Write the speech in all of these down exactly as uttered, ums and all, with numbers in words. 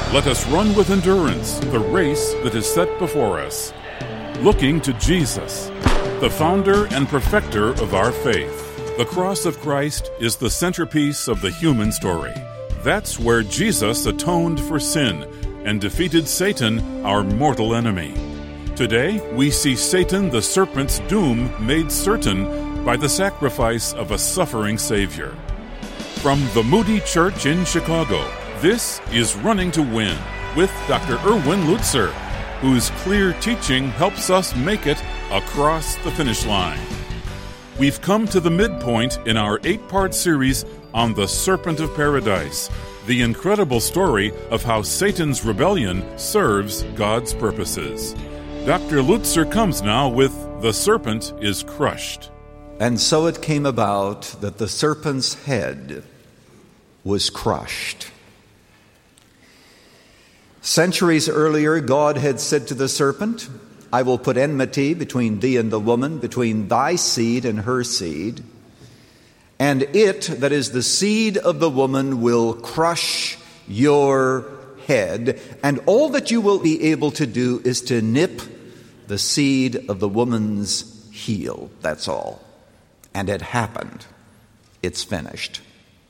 Let us run with endurance the race that is set before us, looking to Jesus, the founder and perfecter of our faith. The cross of Christ is the centerpiece of the human story. That's where Jesus atoned for sin and defeated Satan, our mortal enemy. Today, we see Satan the serpent's doom made certain by the sacrifice of a suffering Savior. From the Moody Church in Chicago, this is Running to Win with Doctor Erwin Lutzer, whose clear teaching helps us make it across the finish line. We've come to the midpoint in our eight-part series on the Serpent of Paradise, the incredible story of how Satan's rebellion serves God's purposes. Doctor Lutzer comes now with The Serpent is Crushed. And so it came about that the serpent's head was crushed. Centuries earlier, God had said to the serpent, I will put enmity between thee and the woman, between thy seed and her seed. And it, that is the seed of the woman, will crush your head. And all that you will be able to do is to nip the seed of the woman's heel. That's all. And it happened. It's finished.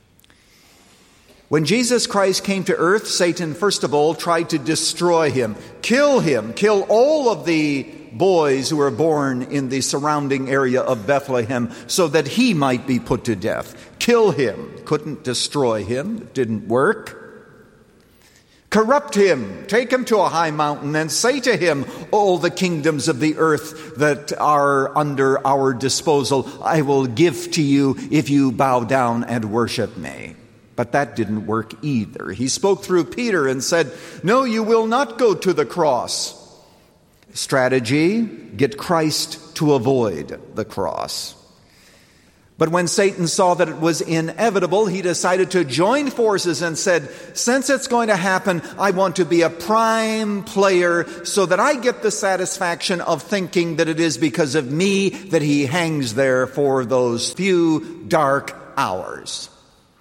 When Jesus Christ came to earth, Satan, first of all, tried to destroy him, kill him, kill all of the boys who were born in the surrounding area of Bethlehem so that he might be put to death. Kill him. Couldn't destroy him. It didn't work. Corrupt him. Take him to a high mountain and say to him, all the kingdoms of the earth that are under our disposal, I will give to you if you bow down and worship me. But that didn't work either. He spoke through Peter and said, no, you will not go to the cross. Strategy, get Christ to avoid the cross. But when Satan saw that it was inevitable, he decided to join forces and said, since it's going to happen, I want to be a prime player so that I get the satisfaction of thinking that it is because of me that he hangs there for those few dark hours.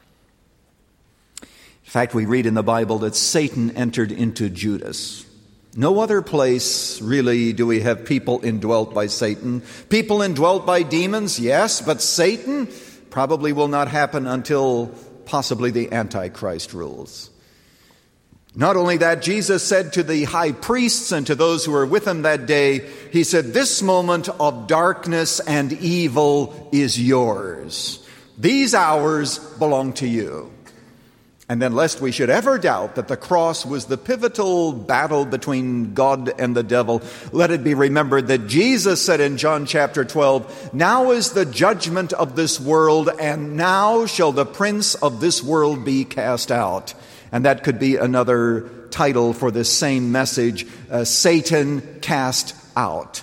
In fact, we read in the Bible that Satan entered into Judas. No other place, really, do we have people indwelt by Satan. People indwelt by demons, yes, but Satan probably will not happen until possibly the Antichrist rules. Not only that, Jesus said to the high priests and to those who were with him that day, he said, this moment of darkness and evil is yours. These hours belong to you. And then, lest we should ever doubt that the cross was the pivotal battle between God and the devil, let it be remembered that Jesus said in John chapter twelve, now is the judgment of this world, and now shall the prince of this world be cast out. And that could be another title for this same message, uh, Satan cast out.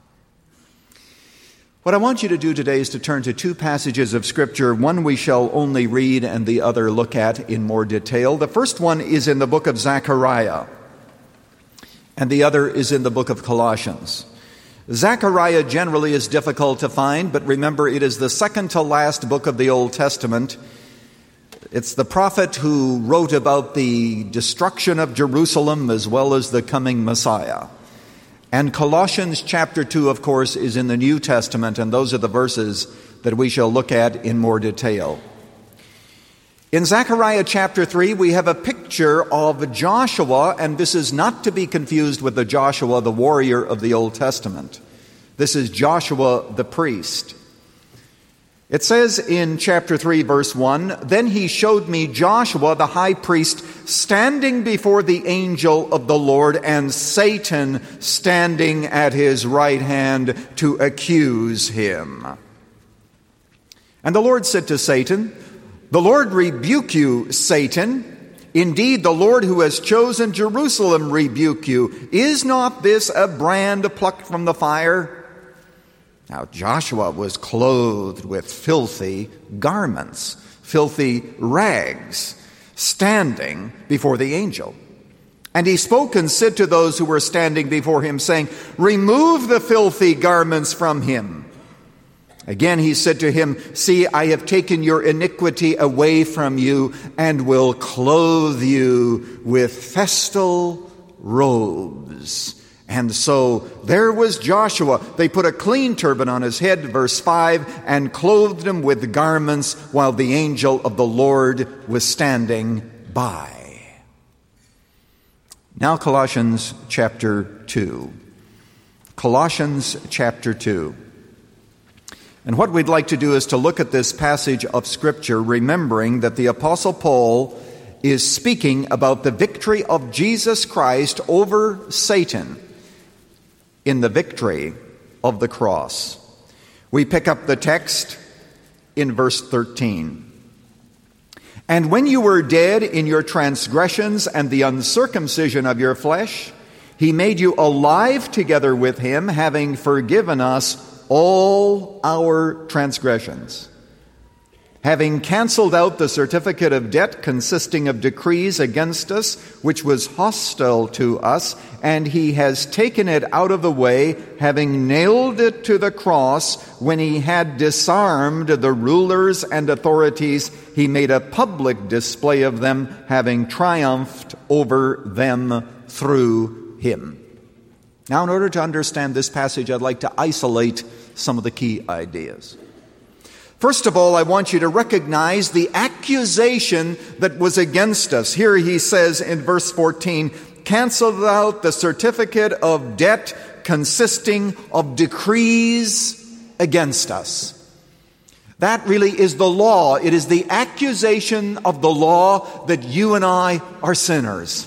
What I want you to do today is to turn to two passages of Scripture. One we shall only read and the other look at in more detail. The first one is in the book of Zechariah, and the other is in the book of Colossians. Zechariah generally is difficult to find, but remember it is the second to last book of the Old Testament. It's the prophet who wrote about the destruction of Jerusalem as well as the coming Messiah. And Colossians chapter two, of course, is in the New Testament, and those are the verses that we shall look at in more detail. In Zechariah chapter three, we have a picture of Joshua, and this is not to be confused with the Joshua, the warrior of the Old Testament. This is Joshua the priest. It says in chapter three, verse one, then he showed me Joshua the high priest standing before the angel of the Lord, and Satan standing at his right hand to accuse him. And the Lord said to Satan, the Lord rebuke you, Satan. Indeed, the Lord who has chosen Jerusalem rebuke you. Is not this a brand plucked from the fire? Now, Joshua was clothed with filthy garments, filthy rags, standing before the angel. And he spoke and said to those who were standing before him, saying, remove the filthy garments from him. Again he said to him, "See, I have taken your iniquity away from you and will clothe you with festal robes." And so there was Joshua. They put a clean turban on his head, verse five, and clothed him with garments while the angel of the Lord was standing by. Now Colossians chapter two. Colossians chapter two. And what we'd like to do is to look at this passage of Scripture, remembering that the Apostle Paul is speaking about the victory of Jesus Christ over Satan in the victory of the cross. We pick up the text in verse thirteen. "And when you were dead in your transgressions and the uncircumcision of your flesh, he made you alive together with him, having forgiven us all our transgressions, having canceled out the certificate of debt consisting of decrees against us, which was hostile to us, and he has taken it out of the way, having nailed it to the cross. When he had disarmed the rulers and authorities, he made a public display of them, having triumphed over them through him." Now, in order to understand this passage, I'd like to isolate some of the key ideas. First of all, I want you to recognize the accusation that was against us. Here he says in verse fourteen, "Canceled out the certificate of debt consisting of decrees against us." That really is the law. It is the accusation of the law that you and I are sinners.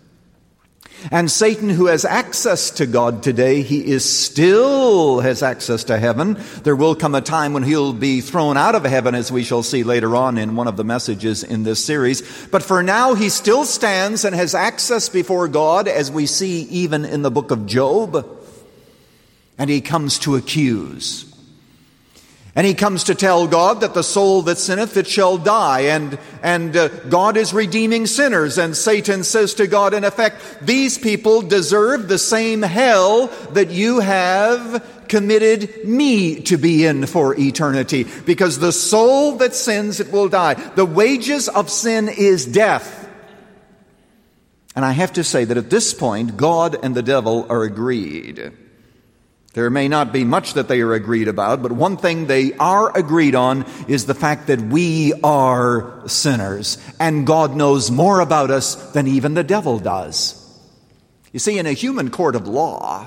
And Satan, who has access to God today, he is still has access to heaven. There will come a time when he'll be thrown out of heaven, as we shall see later on in one of the messages in this series. But for now, he still stands and has access before God, as we see even in the book of Job. And he comes to accuse. And he comes to tell God that the soul that sinneth, it shall die. And, and uh, God is redeeming sinners. And Satan says to God, in effect, these people deserve the same hell that you have committed me to be in for eternity. Because the soul that sins, it will die. The wages of sin is death. And I have to say that at this point, God and the devil are agreed. There may not be much that they are agreed about, but one thing they are agreed on is the fact that we are sinners, and God knows more about us than even the devil does. You see, in a human court of law,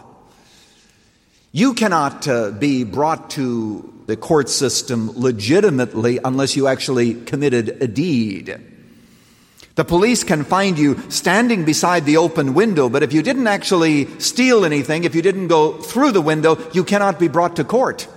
you cannot uh, be brought to the court system legitimately unless you actually committed a deed. The police can find you standing beside the open window, but if you didn't actually steal anything, if you didn't go through the window, you cannot be brought to court.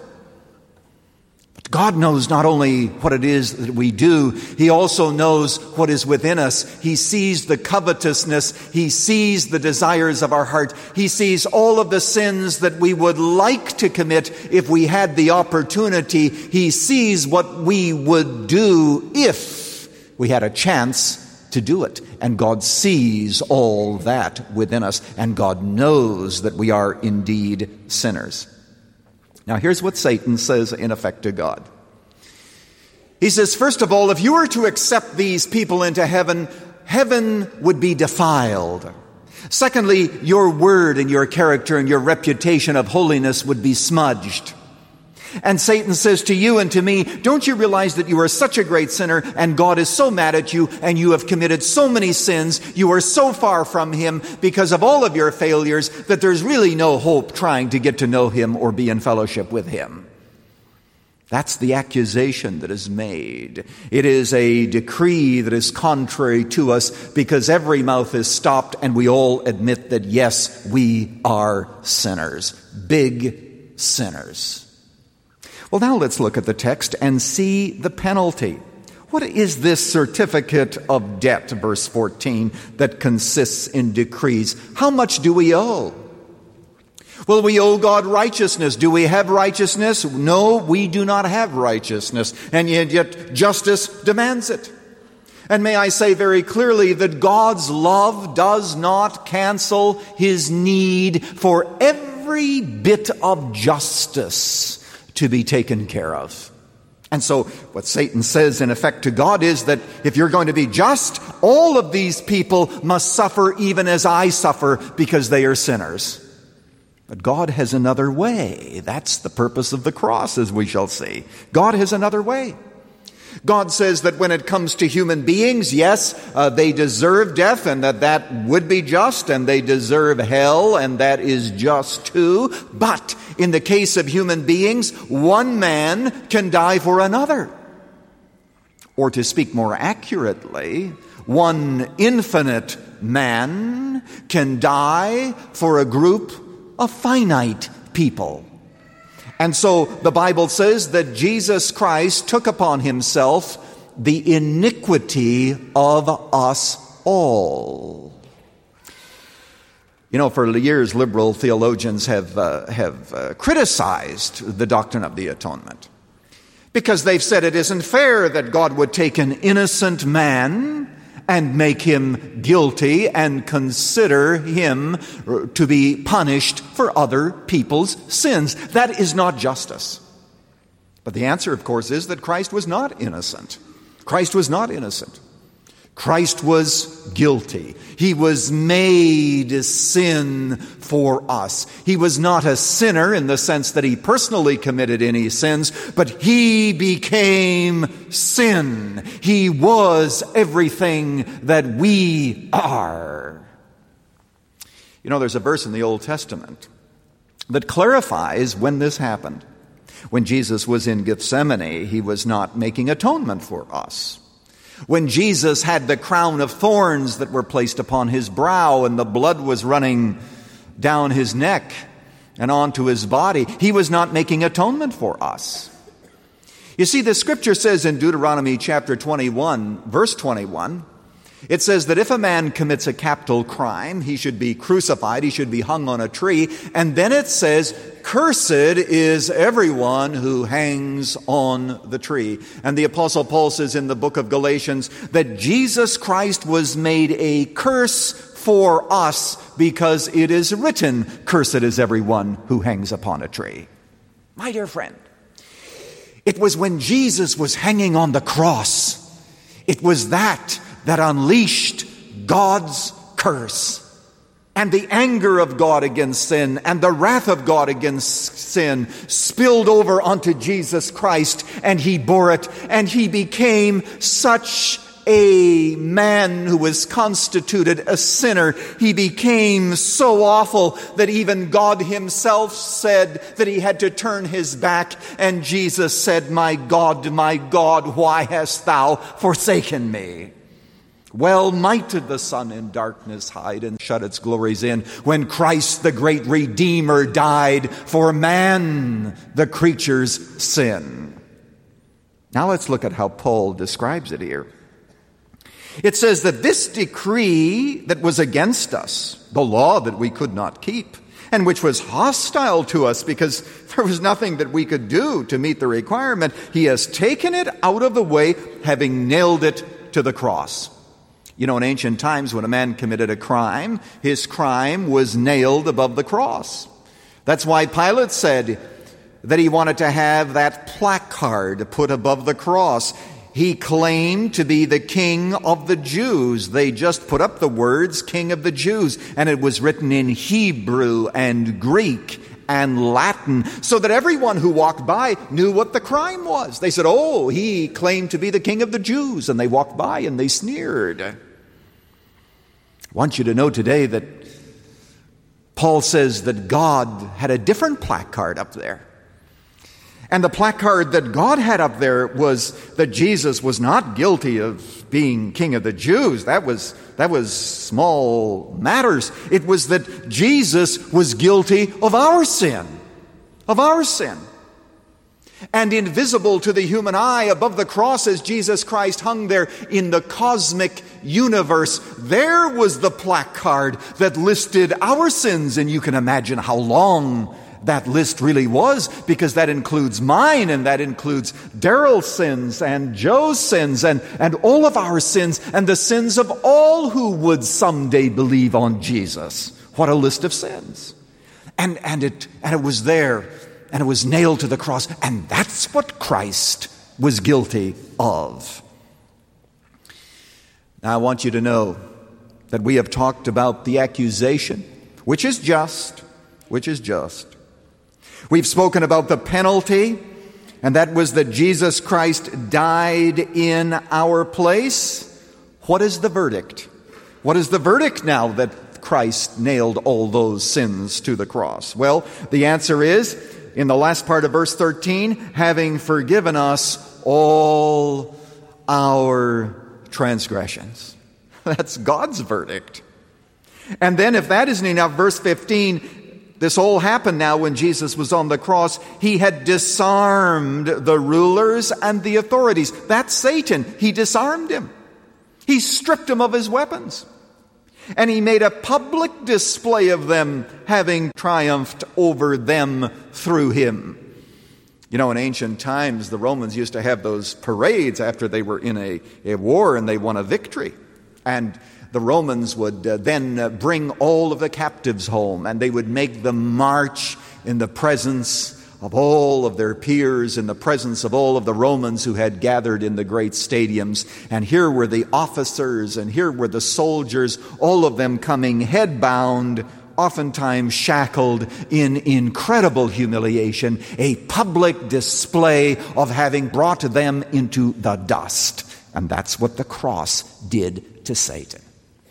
But God knows not only what it is that we do, He also knows what is within us. He sees the covetousness. He sees the desires of our heart. He sees all of the sins that we would like to commit if we had the opportunity. He sees what we would do if we had a chance to do it. And God sees all that within us, and God knows that we are indeed sinners. Now here's what Satan says in effect to God. He says, first of all, if you were to accept these people into heaven, heaven would be defiled. Secondly, your word and your character and your reputation of holiness would be smudged. And Satan says to you and to me, don't you realize that you are such a great sinner and God is so mad at you and you have committed so many sins, you are so far from Him because of all of your failures that there's really no hope trying to get to know Him or be in fellowship with Him. That's the accusation that is made. It is a decree that is contrary to us because every mouth is stopped and we all admit that yes, we are sinners, big sinners. Well, now let's look at the text and see the penalty. What is this certificate of debt, verse fourteen, that consists in decrees? How much do we owe? Well, we owe God righteousness. Do we have righteousness? No, we do not have righteousness. And yet, yet justice demands it. And may I say very clearly that God's love does not cancel His need for every bit of justice to be taken care of. And so what Satan says in effect to God is that if you're going to be just, all of these people must suffer even as I suffer because they are sinners. But God has another way. That's the purpose of the cross, as we shall see. God has another way. God says that when it comes to human beings, yes, uh, they deserve death, and that that would be just, and they deserve hell, and that is just too. But in the case of human beings, one man can die for another. Or to speak more accurately, one infinite man can die for a group of finite people. And so the Bible says that Jesus Christ took upon himself the iniquity of us all. You know, for years, liberal theologians have uh, have uh, criticized the doctrine of the atonement because they've said it isn't fair that God would take an innocent man and make him guilty and consider him to be punished for other people's sins. That is not justice. But the answer, of course, is that Christ was not innocent. Christ was not innocent. Christ was guilty. He was made sin for us. He was not a sinner in the sense that he personally committed any sins, but he became sin. He was everything that we are. You know, there's a verse in the Old Testament that clarifies when this happened. When Jesus was in Gethsemane, he was not making atonement for us. When Jesus had the crown of thorns that were placed upon his brow and the blood was running down his neck and onto his body, he was not making atonement for us. You see, the scripture says in Deuteronomy chapter twenty-one, verse twenty-one, it says that if a man commits a capital crime, he should be crucified, he should be hung on a tree. And then it says, cursed is everyone who hangs on the tree. And the Apostle Paul says in the book of Galatians that Jesus Christ was made a curse for us because it is written, cursed is everyone who hangs upon a tree. My dear friend, it was when Jesus was hanging on the cross, it was that that unleashed God's curse and the anger of God against sin and the wrath of God against sin spilled over onto Jesus Christ, and he bore it, and he became such a man who was constituted a sinner. He became so awful that even God himself said that he had to turn his back, and Jesus said, "My God, my God, why hast thou forsaken me?" Well might the sun in darkness hide and shut its glories in when Christ the great Redeemer died for man, the creature's sin. Now let's look at how Paul describes it here. It says that this decree that was against us, the law that we could not keep, and which was hostile to us because there was nothing that we could do to meet the requirement, he has taken it out of the way, having nailed it to the cross. You know, in ancient times, when a man committed a crime, his crime was nailed above the cross. That's why Pilate said that he wanted to have that placard put above the cross. He claimed to be the King of the Jews. They just put up the words, King of the Jews, and it was written in Hebrew and Greek and Latin, so that everyone who walked by knew what the crime was. They said, "Oh, he claimed to be the King of the Jews," and they walked by and they sneered. I want you to know today that Paul says that God had a different placard up there. And the placard that God had up there was that Jesus was not guilty of being King of the Jews. That was, that was small matters. It was that Jesus was guilty of our sin, of our sin. And invisible to the human eye above the cross as Jesus Christ hung there in the cosmic universe, there was the placard that listed our sins. And you can imagine how long that list really was, because that includes mine, and that includes Daryl's sins and Joe's sins and, and all of our sins and the sins of all who would someday believe on Jesus. What a list of sins. And, and, it, and it was there and it was nailed to the cross. And that's what Christ was guilty of. Now, I want you to know that we have talked about the accusation, which is just, which is just. We've spoken about the penalty, and that was that Jesus Christ died in our place. What is the verdict? What is the verdict now that Christ nailed all those sins to the cross? Well, the answer is, in the last part of verse thirteen, having forgiven us all our transgressions. That's God's verdict. And then if that isn't enough, verse fifteen, this all happened now when Jesus was on the cross. He had disarmed the rulers and the authorities. That's Satan. He disarmed him. He stripped him of his weapons. And he made a public display of them, having triumphed over them through him. You know, in ancient times, the Romans used to have those parades after they were in a, a war and they won a victory. And the Romans would uh, then uh, bring all of the captives home, and they would make them march in the presence of all of their peers, in the presence of all of the Romans who had gathered in the great stadiums. And here were the officers, and here were the soldiers, all of them coming head-bound, oftentimes shackled in incredible humiliation, a public display of having brought them into the dust. And that's what the cross did to Satan.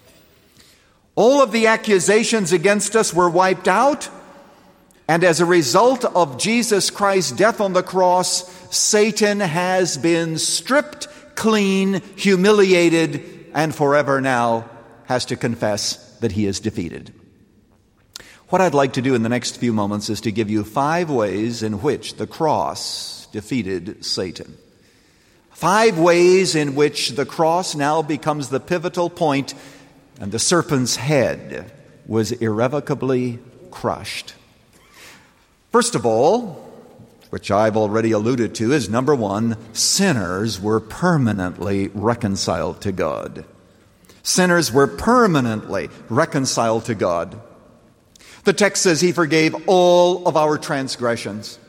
All of the accusations against us were wiped out, and as a result of Jesus Christ's death on the cross, Satan has been stripped clean, humiliated, and forever now has to confess that he is defeated. What I'd like to do in the next few moments is to give you five ways in which the cross defeated Satan. Five ways in which the cross now becomes the pivotal point and the serpent's head was irrevocably crushed. First of all, which I've already alluded to, is number one, sinners were permanently reconciled to God. Sinners were permanently reconciled to God. The text says he forgave all of our transgressions.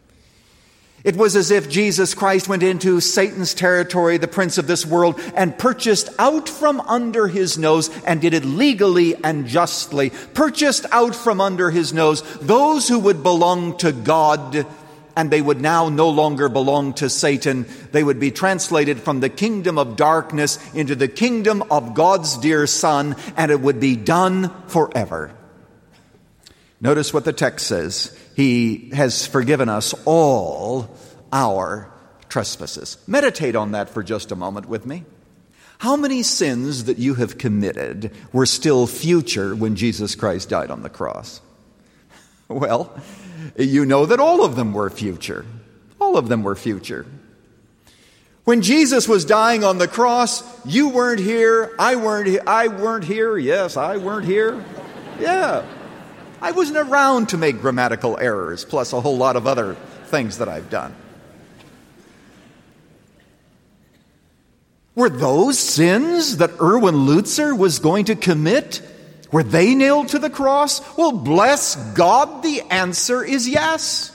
It was as if Jesus Christ went into Satan's territory, the prince of this world, and purchased out from under his nose, and did it legally and justly, purchased out from under his nose those who would belong to God, and they would now no longer belong to Satan. They would be translated from the kingdom of darkness into the kingdom of God's dear Son, and it would be done forever. Notice what the text says. He has forgiven us all our trespasses. Meditate on that for just a moment with me. How many sins that you have committed were still future when Jesus Christ died on the cross? Well, you know that all of them were future. All of them were future. When Jesus was dying on the cross, you weren't here, I weren't here, I weren't here, yes, I weren't here. Yeah. I wasn't around to make grammatical errors, plus a whole lot of other things that I've done. Were those sins that Erwin Lutzer was going to commit, were they nailed to the cross? Well, bless God, the answer is yes.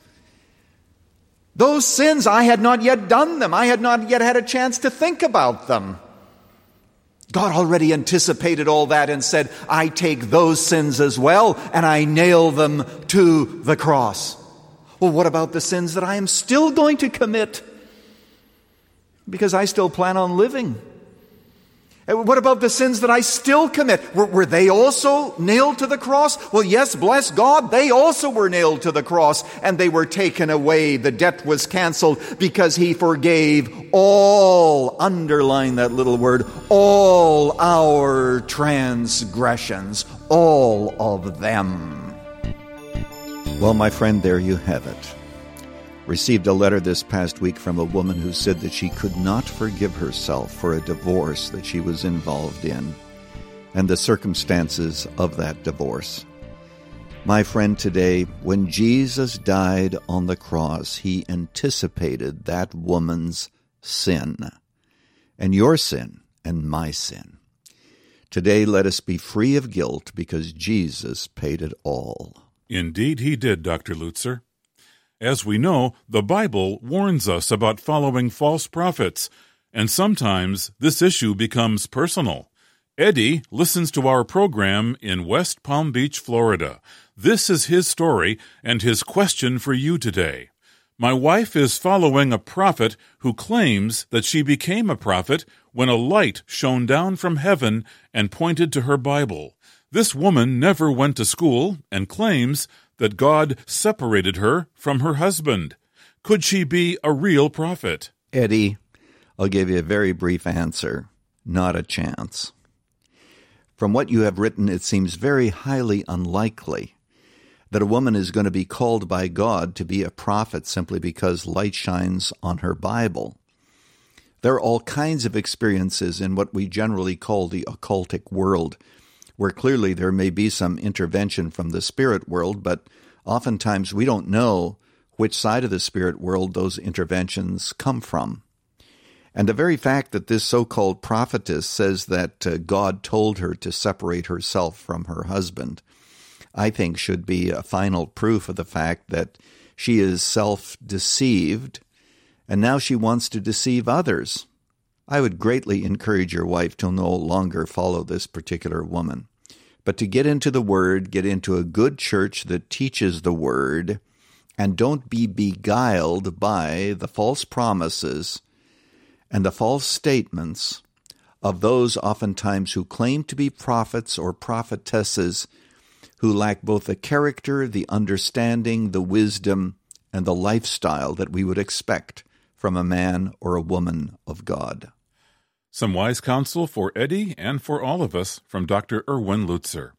Those sins, I had not yet done them. I had not yet had a chance to think about them. God already anticipated all that and said, I take those sins as well and I nail them to the cross. Well, what about the sins that I am still going to commit? Because I still plan on living. What about the sins that I still commit? Were, were they also nailed to the cross? Well, yes, bless God, they also were nailed to the cross, and they were taken away. The debt was canceled because he forgave all, underline that little word, all our transgressions, all of them. Well, my friend, there you have it. Received a letter this past week from a woman who said that she could not forgive herself for a divorce that she was involved in and the circumstances of that divorce. My friend, today, when Jesus died on the cross, he anticipated that woman's sin and your sin and my sin. Today, let us be free of guilt because Jesus paid it all. Indeed he did, Doctor Lutzer. As we know, the Bible warns us about following false prophets, and sometimes this issue becomes personal. Eddie listens to our program in West Palm Beach, Florida. This is his story and his question for you today. My wife is following a prophet who claims that she became a prophet when a light shone down from heaven and pointed to her Bible. This woman never went to school and claims that God separated her from her husband. Could she be a real prophet? Eddie, I'll give you a very brief answer. Not a chance. From what you have written, it seems very highly unlikely that a woman is going to be called by God to be a prophet simply because light shines on her Bible. There are all kinds of experiences in what we generally call the occultic world, where clearly there may be some intervention from the spirit world, but oftentimes we don't know which side of the spirit world those interventions come from. And the very fact that this so-called prophetess says that uh, God told her to separate herself from her husband, I think should be a final proof of the fact that she is self-deceived, and now she wants to deceive others. I would greatly encourage your wife to no longer follow this particular woman, but to get into the Word, get into a good church that teaches the Word, and don't be beguiled by the false promises and the false statements of those oftentimes who claim to be prophets or prophetesses who lack both the character, the understanding, the wisdom, and the lifestyle that we would expect from a man or a woman of God. Some wise counsel for Eddie and for all of us from Doctor Erwin Lutzer.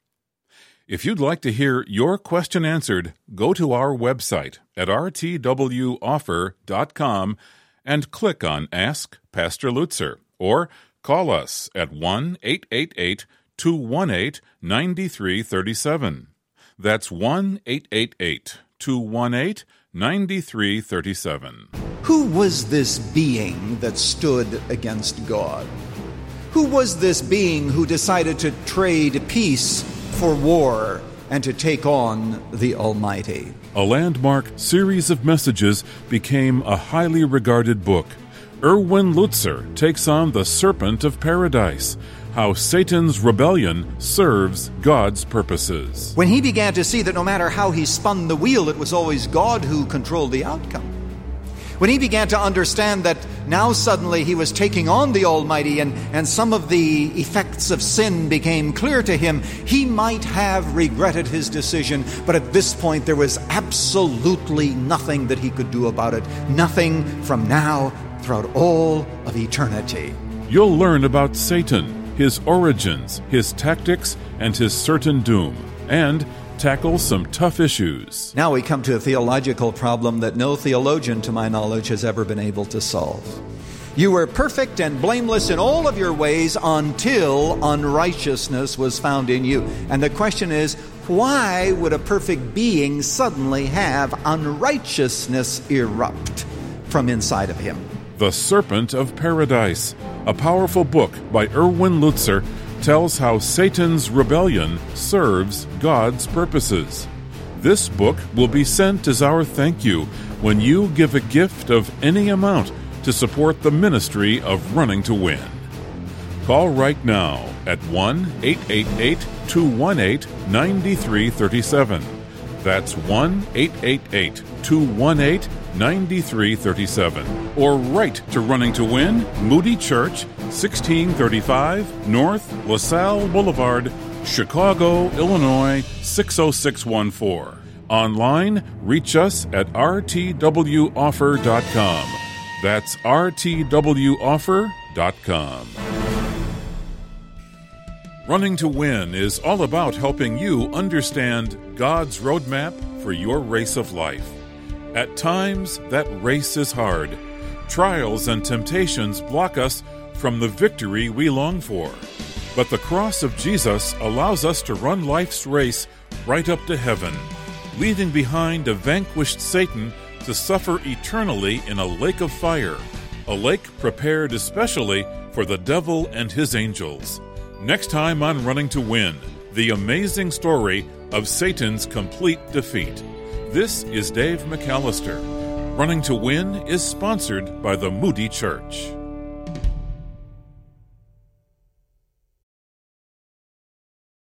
If you'd like to hear your question answered, go to our website at r t w offer dot com and click on Ask Pastor Lutzer, or call us at one eight eight eight, two one eight, nine three three seven. That's one eight eight eight, two one eight, nine three three seven. Who was this being that stood against God? Who was this being who decided to trade peace for war and to take on the Almighty? A landmark series of messages became a highly regarded book. Erwin Lutzer takes on the Serpent of Paradise, how Satan's rebellion serves God's purposes. When he began to see that no matter how he spun the wheel, it was always God who controlled the outcome. When he began to understand that now suddenly he was taking on the Almighty and, and some of the effects of sin became clear to him, he might have regretted his decision, but at this point there was absolutely nothing that he could do about it. Nothing from now throughout all of eternity. You'll learn about Satan, his origins, his tactics, and his certain doom, and tackle some tough issues. Now we come to a theological problem that no theologian, to my knowledge, has ever been able to solve. You were perfect and blameless in all of your ways until unrighteousness was found in you. And the question is, why would a perfect being suddenly have unrighteousness erupt from inside of him? The Serpent of Paradise, a powerful book by Erwin Lutzer, tells how Satan's rebellion serves God's purposes. This book will be sent as our thank you when you give a gift of any amount to support the ministry of Running to Win. Call right now at one eight eight eight, two one eight, nine three three seven. That's one eight eight eight, two one eight, nine three three seven. Or write to Running to Win, Moody Church, sixteen thirty-five North LaSalle Boulevard, Chicago, Illinois, six oh six one four. Online, reach us at r t w offer dot com. That's r t w offer dot com. Running to Win is all about helping you understand God's roadmap for your race of life. At times, that race is hard. Trials and temptations block us from the victory we long for. But the cross of Jesus allows us to run life's race right up to heaven, leaving behind a vanquished Satan to suffer eternally in a lake of fire, a lake prepared especially for the devil and his angels. Next time on Running to Win, the amazing story of Satan's complete defeat. This is Dave McAllister. Running to Win is sponsored by the Moody Church.